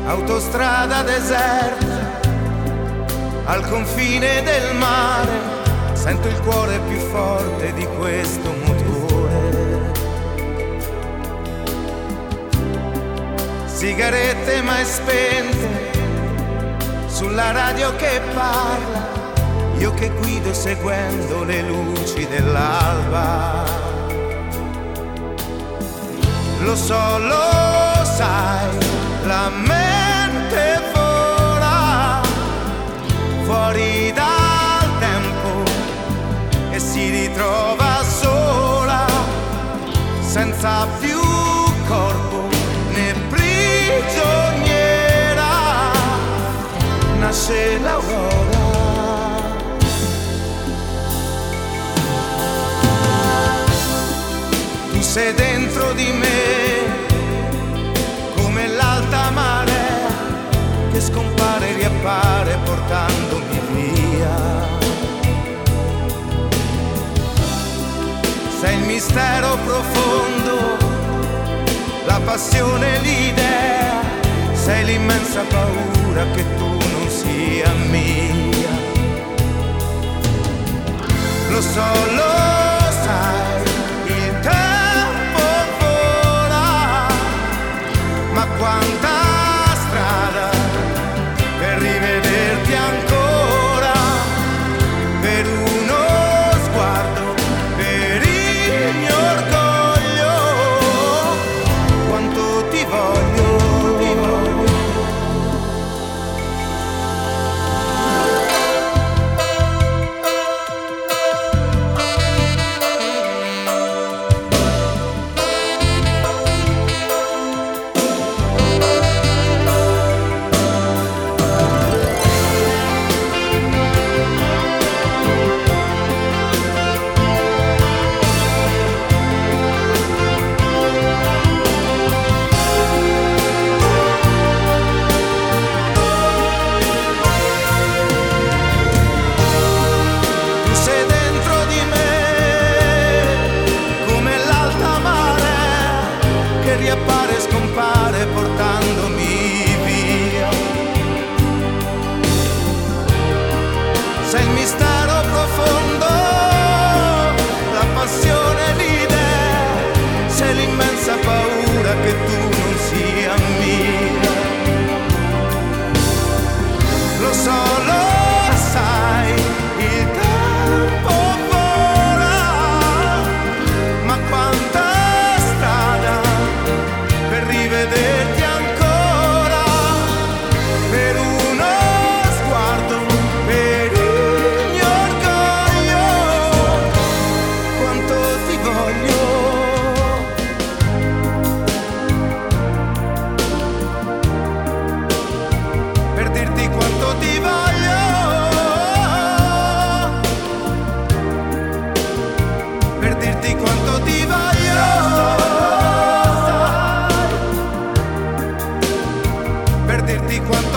autostrada deserta, al confine del mare, sento il cuore più forte di questo motore. Sigarette mai spente, sulla radio che parla, io che guido seguendo le luci dell'alba. Lo so, lo sai, la mente vola fuori dal tempo e si ritrova sola, senza più corpo né prigioniera. Nasce l'aurora. Tu sei dentro di me come l'alta marea che scompare e riappare portandomi via. Sei il mistero profondo, la passione, l'idea, sei l'immensa paura che tu non sia mia. Lo so, lo sai, il tempo vola, ma quanta strada per rivederti ancora, per uno sguardo, per il mio orgoglio, quanto ti voglio, ti voglio. Riappare e scompare portandomi via. Sei il mistero profondo, la passione, l'idea, sei l'immensa paura che tu non sia mia. Lo so, lo sai, il tempo vola, ma quanta rivederti ancora, per uno sguardo, per il mio orgoglio, quanto ti voglio. Per dirti quanto ti voglio, per dirti quanto ti voglio, per dirti quanto